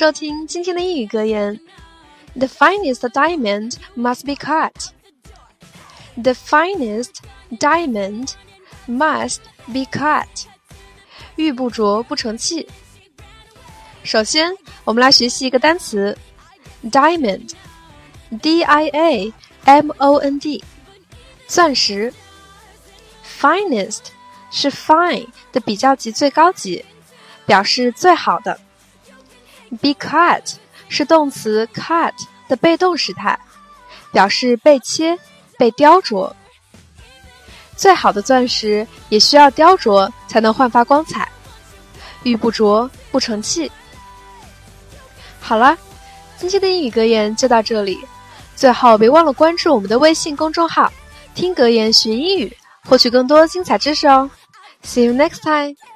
收听今天的英语格言。The finest diamond must be cut. The finest diamond must be cut. 玉不琢不成器。首先，我们来学习一个单词 diamond， D-I-A-M-O-N-D， 钻石。Finest 是 fine 的比较级最高级，表示最好的。Be cut 是动词 cut 的被动时态，表示被切、被雕琢。最好的钻石也需要雕琢才能焕发光彩，玉不琢不成器。好了，今天的英语格言就到这里。最后别忘了关注我们的微信公众号，听格言学英语，获取更多精彩知识哦。See you next time!